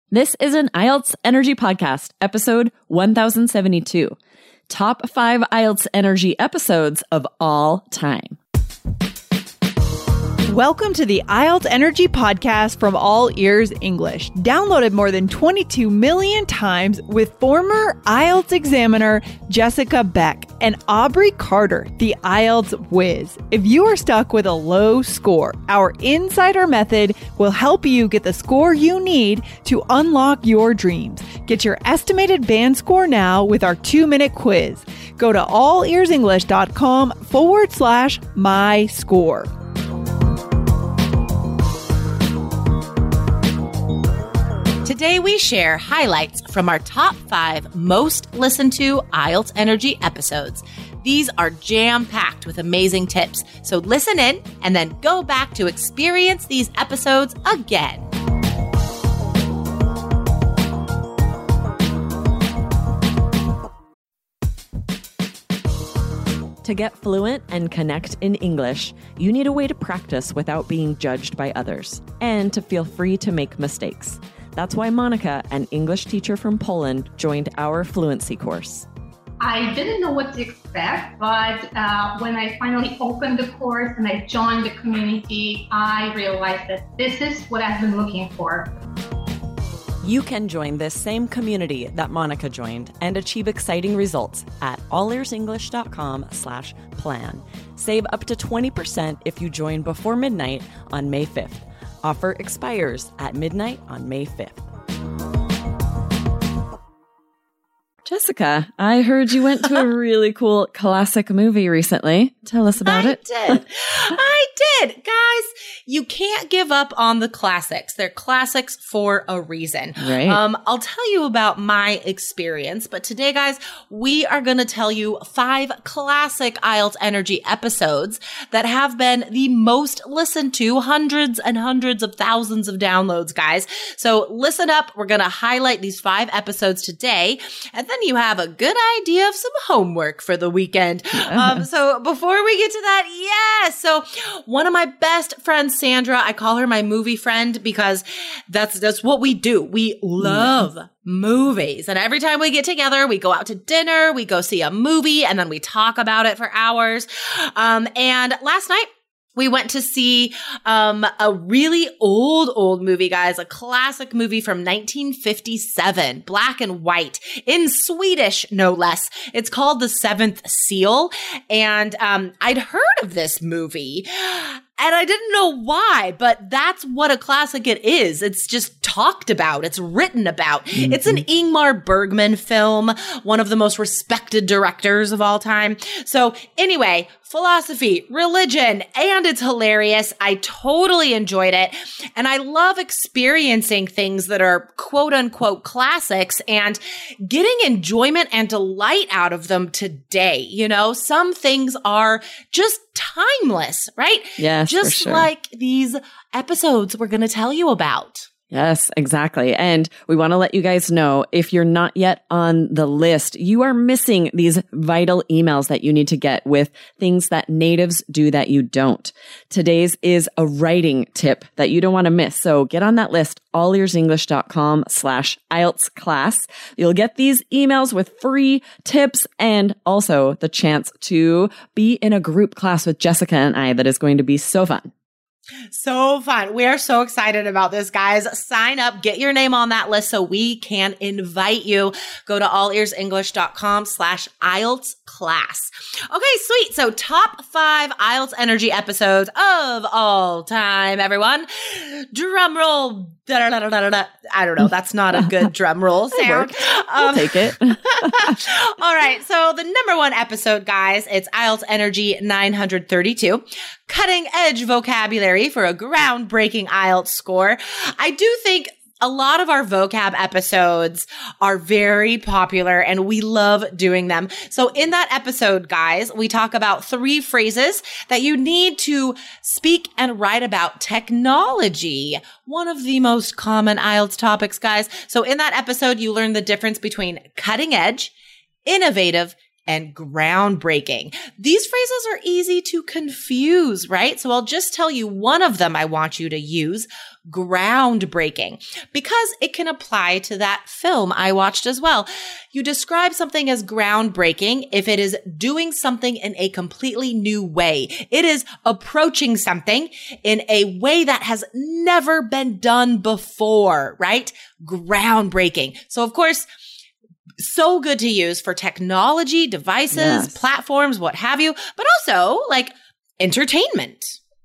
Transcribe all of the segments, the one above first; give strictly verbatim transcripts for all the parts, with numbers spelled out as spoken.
This is an I E L T S Energy Podcast, episode one thousand seventy-two. Top five I E L T S Energy episodes of all time. Welcome to the I E L T S Energy Podcast from All Ears English, downloaded more than twenty-two million times with former I E L T S examiner Jessica Beck and Aubrey Carter, the I E L T S whiz. If you are stuck with a low score, our Insider Method will help you get the score you need to unlock your dreams. Get your estimated band score now with our two-minute quiz. Go to allearsenglish.com forward slash my score. Today we share highlights from our top five most listened to I E L T S Energy episodes. These are jam-packed with amazing tips, so listen in and then go back to experience these episodes again. To get fluent and connect in English, you need a way to practice without being judged by others, and to feel free to make mistakes. That's why Monica, an English teacher from Poland, joined our fluency course. I didn't know what to expect, but uh, when I finally opened the course and I joined the community, I realized that this is what I've been looking for. You can join this same community that Monica joined and achieve exciting results at allearsenglish.com slash plan. Save up to twenty percent if you join before midnight on May fifth. Offer expires at midnight on May fifth. Jessica, I heard you went to a really cool classic movie recently. Tell us about I it. I did. I did. Guys, you can't give up on the classics. They're classics for a reason. Right. Um, I'll tell you about my experience, but today, guys, we are going to tell you five classic I E L T S Energy episodes that have been the most listened to, hundreds and hundreds of thousands of downloads, guys. So listen up. We're going to highlight these five episodes today, and then you have a good idea of some homework for the weekend. Um, so before we get to that, yes. So one of my best friends, Sandra, I call her my movie friend because that's, that's what we do. We love yes. movies. And every time we get together, we go out to dinner, we go see a movie, and then we talk about it for hours. Um, and last night, we went to see um, a really old, old movie, guys, a classic movie from nineteen fifty-seven, black and white, in Swedish, no less. It's called The Seventh Seal. And um, I'd heard of this movie, and I didn't know why, but that's what a classic it is. It's just talked about. It's written about. Mm-hmm. It's an Ingmar Bergman film, one of the most respected directors of all time. So anyway, philosophy, religion, and it's hilarious. I totally enjoyed it. And I love experiencing things that are quote unquote classics and getting enjoyment and delight out of them today. You know, some things are just timeless, right? Yes, just for sure. like these episodes we're going to tell you about. Yes, exactly. And we want to let you guys know, if you're not yet on the list, you are missing these vital emails that you need to get with things that natives do that you don't. Today's is a writing tip that you don't want to miss. So get on that list, allearsenglish.com slash IELTS class. You'll get these emails with free tips and also the chance to be in a group class with Jessica and I that is going to be so fun. So fun. We are so excited about this, guys. Sign up, get your name on that list so we can invite you. Go to allearsenglish.com slash IELTS class. Okay, sweet. So top five I E L T S Energy episodes of all time, everyone. Drum roll. Da, da, da, da, da. I don't know. That's not a good drum roll sound. I'll um, take it. All right. So the number one episode, guys, it's I E L T S Energy nine hundred thirty-two. Cutting edge vocabulary for a groundbreaking I E L T S score. I do think a lot of our vocab episodes are very popular and we love doing them. So in that episode, guys, we talk about three phrases that you need to speak and write about technology. One of the most common I E L T S topics, guys. So in that episode, you learn the difference between cutting edge, innovative, and groundbreaking. These phrases are easy to confuse, right? So I'll just tell you one of them I want you to use, groundbreaking, because it can apply to that film I watched as well. You describe something as groundbreaking if it is doing something in a completely new way. It is approaching something in a way that has never been done before, right? Groundbreaking. So of course, so good to use for technology, devices, yes. platforms, what have you, but also like entertainment.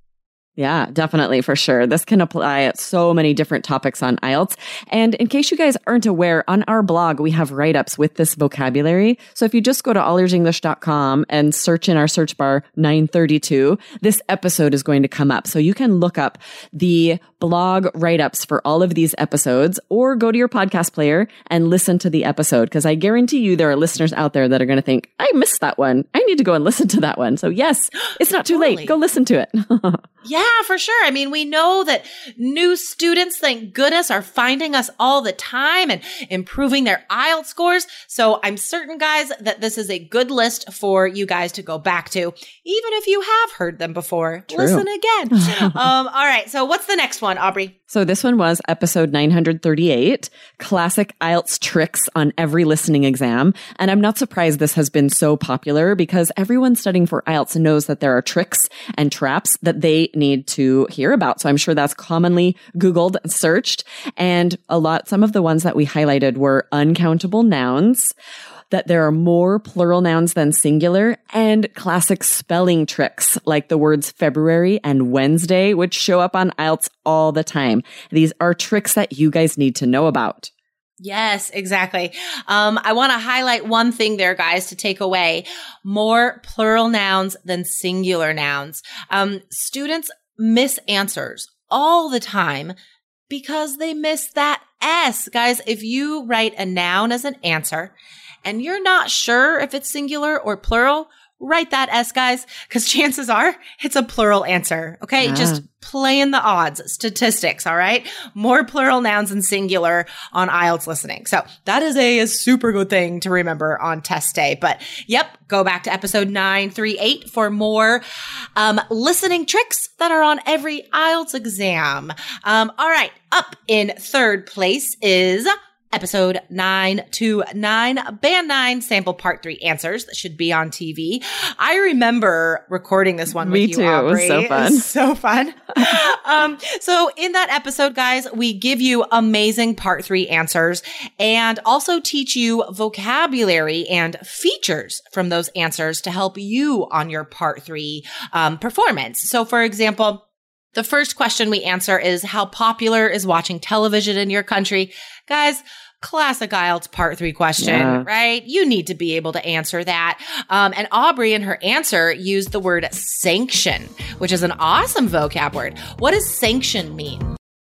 Yeah, definitely, for sure. This can apply at so many different topics on I E L T S. And in case you guys aren't aware, on our blog, we have write-ups with this vocabulary. So if you just go to all ears english dot com and search in our search bar nine thirty-two, this episode is going to come up. So you can look up the blog write-ups for all of these episodes, or go to your podcast player and listen to the episode. Because I guarantee you there are listeners out there that are going to think, I missed that one. I need to go and listen to that one. So yes, it's not too Totally. late. Go listen to it. Yeah, for sure. I mean, we know that new students, thank goodness, are finding us all the time and improving their I E L T S scores. So I'm certain, guys, that this is a good list for you guys to go back to, even if you have heard them before. True. Listen again. um, all right. So what's the next one, Aubrey? So this one was episode nine thirty-eight, classic I E L T S tricks on every listening exam. And I'm not surprised this has been so popular because everyone studying for I E L T S knows that there are tricks and traps that they need to hear about. So I'm sure that's commonly Googled and searched. And a lot, some of the ones that we highlighted were uncountable nouns, that there are more plural nouns than singular, and classic spelling tricks like the words February and Wednesday, which show up on I E L T S all the time. These are tricks that you guys need to know about. Yes, exactly. Um, I want to highlight one thing there, guys, to take away. More plural nouns than singular nouns. Um, students miss answers all the time because they miss that S. Guys, if you write a noun as an answer and you're not sure if it's singular or plural, write that S, guys, because chances are it's a plural answer. Okay. Yeah. Just playing the odds, statistics. All right. More plural nouns than singular on I E L T S listening. So that is a, a super good thing to remember on test day. But yep, go back to episode nine thirty-eight for more um, listening tricks that are on every I E L T S exam. Um, all right. Up in third place is episode nine twenty-nine, Band nine, sample part three answers that should be on T V. I remember recording this one Me with you, too. Aubrey. It was so fun. It was so fun. um, so in that episode, guys, we give you amazing part three answers and also teach you vocabulary and features from those answers to help you on your part three um, performance. So for example, the first question we answer is, how popular is watching television in your country? Guys, classic I E L T S part three question, Yeah. right? You need to be able to answer that. Um, and Aubrey in her answer used the word sanction, which is an awesome vocab word. What does sanction mean?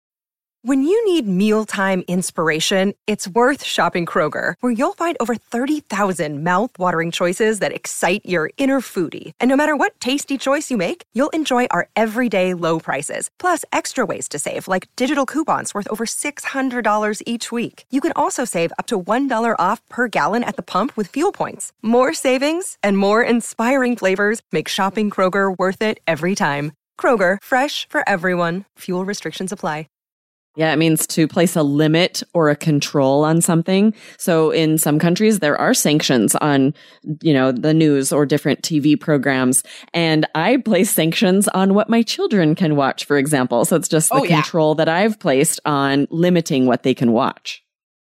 When you need mealtime inspiration, it's worth shopping Kroger, where you'll find over thirty thousand mouth-watering choices that excite your inner foodie. And no matter what tasty choice you make, you'll enjoy our everyday low prices, plus extra ways to save, like digital coupons worth over six hundred dollars each week. You can also save up to one dollar off per gallon at the pump with fuel points. More savings and more inspiring flavors make shopping Kroger worth it every time. Kroger, fresh for everyone. Fuel restrictions apply. Yeah, it means to place a limit or a control on something. So in some countries, there are sanctions on, you know, the news or different T V programs. And I place sanctions on what my children can watch, for example. So it's just the Oh, yeah. control that I've placed on limiting what they can watch.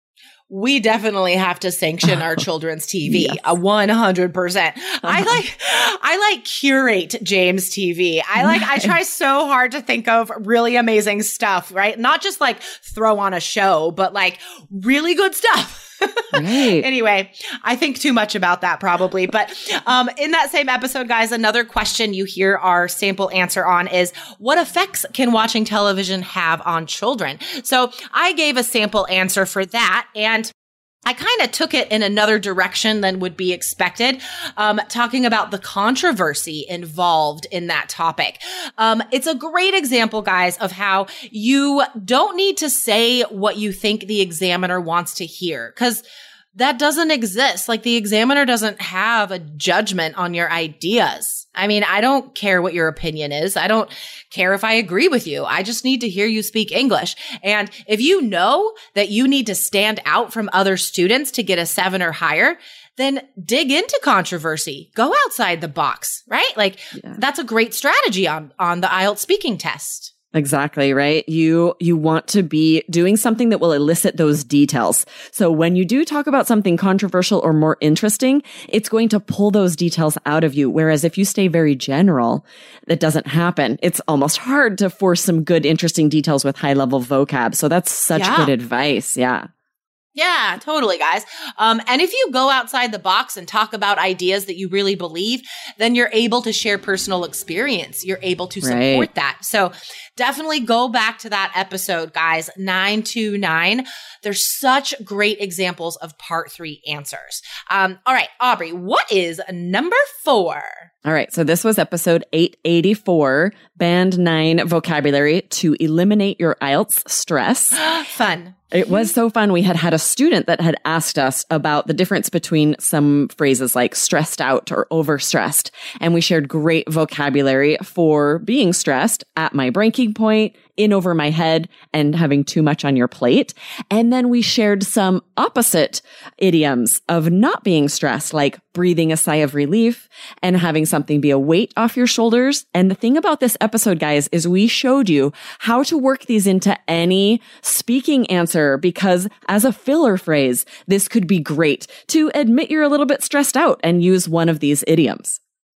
We definitely have to sanction our children's T V, Yes. a one hundred percent. I like, I like curate James T V. I like, I try so hard to think of really amazing stuff, right? Not just like throw on a show, but like really good stuff. Right. Anyway, I think too much about that probably. But um, in that same episode, guys, another question you hear our sample answer on is, what effects can watching television have on children? So I gave a sample answer for that, and I kind of took it in another direction than would be expected, um, talking about the controversy involved in that topic. Um, it's a great example, guys, of how you don't need to say what you think the examiner wants to hear. Because that doesn't exist. Like the examiner doesn't have a judgment on your ideas. I mean, I don't care what your opinion is. I don't care if I agree with you. I just need to hear you speak English. And if you know that you need to stand out from other students to get a seven or higher, then dig into controversy. Go outside the box, right? Like yeah. that's a great strategy on, on the I E L T S speaking test. Exactly, right? You, you want to be doing something that will elicit those details. So when you do talk about something controversial or more interesting, it's going to pull those details out of you. Whereas if you stay very general, that doesn't happen. It's almost hard to force some good, interesting details with high level vocab. So that's such yeah. good advice. Yeah. Yeah, totally, guys. Um, and if you go outside the box and talk about ideas that you really believe, then you're able to share personal experience. You're able to support right. that. So definitely go back to that episode, guys, nine two nine. There's such great examples of part three answers. Um, all right, Aubrey, what is number four? All right. So this was episode eight eighty-four, band nine vocabulary to eliminate your I E L T S stress. Fun. It was so fun. We had had a student that had asked us about the difference between some phrases like stressed out or overstressed. And we shared great vocabulary for being stressed, at my breaking point, in over my head, and having too much on your plate. And then we shared some opposite idioms of not being stressed, like breathing a sigh of relief and having something be a weight off your shoulders. And the thing about this episode, guys, is we showed you how to work these into any speaking answer, because as a filler phrase, this could be great to admit you're a little bit stressed out and use one of these idioms.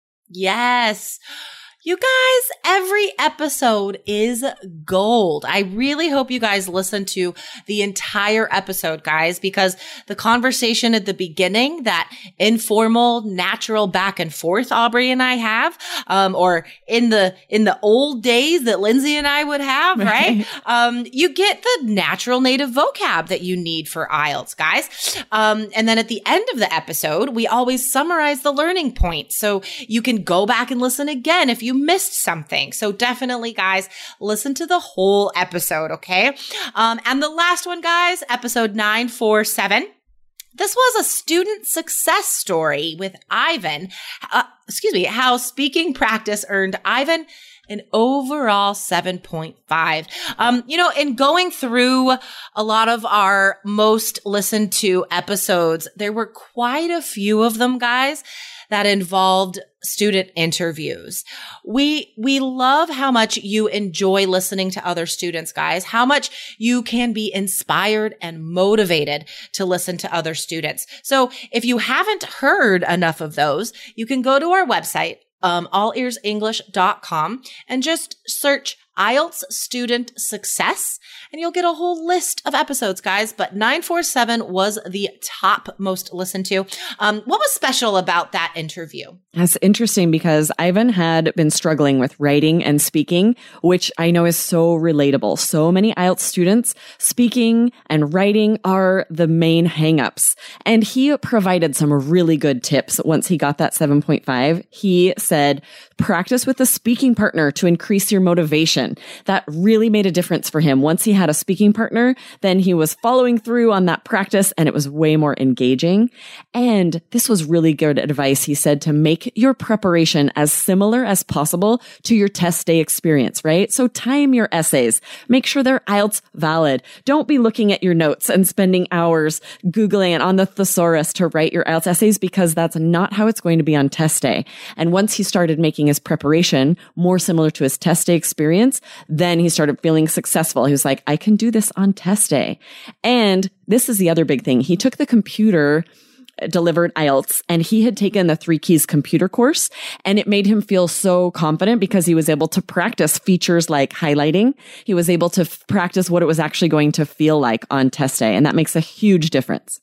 Yes. You guys, every episode is gold. I really hope you guys listen to the entire episode, guys, because the conversation at the beginning, that informal, natural back and forth Aubrey and I have, um, or in the, in the old days that Lindsay and I would have, right? right? Um, you get the natural native vocab that you need for I E L T S, guys. Um, and then at the end of the episode, we always summarize the learning points. So you can go back and listen again if you missed something. So definitely, guys, listen to the whole episode, okay? Um, and the last one, guys, episode nine forty-seven. This was a student success story with Ivan. Uh, excuse me, how speaking practice earned Ivan an overall seven point five. Um, you know, in going through a lot of our most listened to episodes, there were quite a few of them, guys, that involved student interviews. We, we love how much you enjoy listening to other students, guys, how much you can be inspired and motivated to listen to other students. So if you haven't heard enough of those, you can go to our website, um, all ears english dot com, and just search I E L T S student success, and you'll get a whole list of episodes, guys. But nine forty-seven was the top most listened to. Um, what was special about that interview? That's interesting because Ivan had been struggling with writing and speaking, which I know is so relatable. So many I E L T S students, speaking and writing are the main hangups. And he provided some really good tips once he got that seven point five. He said, practice with a speaking partner to increase your motivation. That really made a difference for him. Once he had a speaking partner, then he was following through on that practice and it was way more engaging. And this was really good advice. He said to make your preparation as similar as possible to your test day experience, right? So time your essays. Make sure they're I E L T S valid. Don't be looking at your notes and spending hours Googling it on the thesaurus to write your I E L T S essays, because that's not how it's going to be on test day. And once he started making his preparation more similar to his test day experience, then he started feeling successful. He was like, I can do this on test day. And this is the other big thing. He took the computer delivered I E L T S and he had taken the Three Keys computer course, and it made him feel so confident because he was able to practice features like highlighting. He was able to f- practice what it was actually going to feel like on test day. And that makes a huge difference.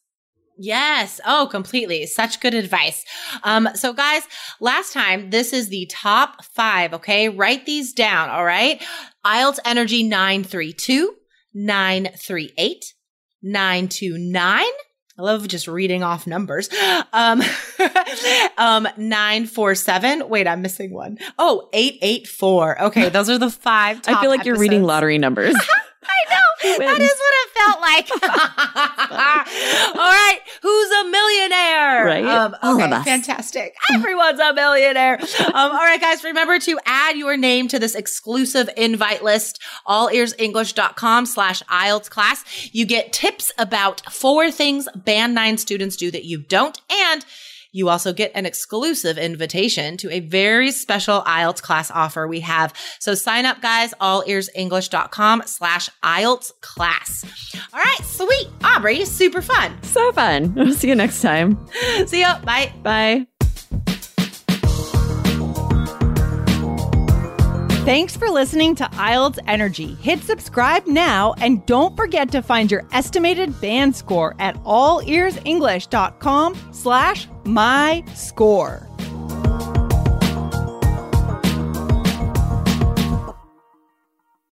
Yes. Oh, completely. Such good advice. Um, so guys, last time, this is the top five. Okay. Write these down. All right. I E L T S Energy nine three two, nine three eight, nine two nine. I love just reading off numbers. Um, um, nine four seven. Wait, I'm missing one. Oh, eight eight four. Okay. Those are the five top I feel like you're episodes. reading lottery numbers. I know. That is what it felt like. All right. Whose Um, All okay, of us. fantastic. Everyone's a millionaire. Um, all right, guys, remember to add your name to this exclusive invite list, allearsenglish.com slash IELTS class. You get tips about four things Band nine students do that you don't, and you also get an exclusive invitation to a very special IELTS class offer we have. So sign up, guys, allearsenglish.com slash IELTS class. All right, sweet. Aubrey, super fun. So fun. We'll see you next time. See ya. Bye. Bye. Thanks for listening to I E L T S Energy. Hit subscribe now and don't forget to find your estimated band score at allearsenglish.com slash my score.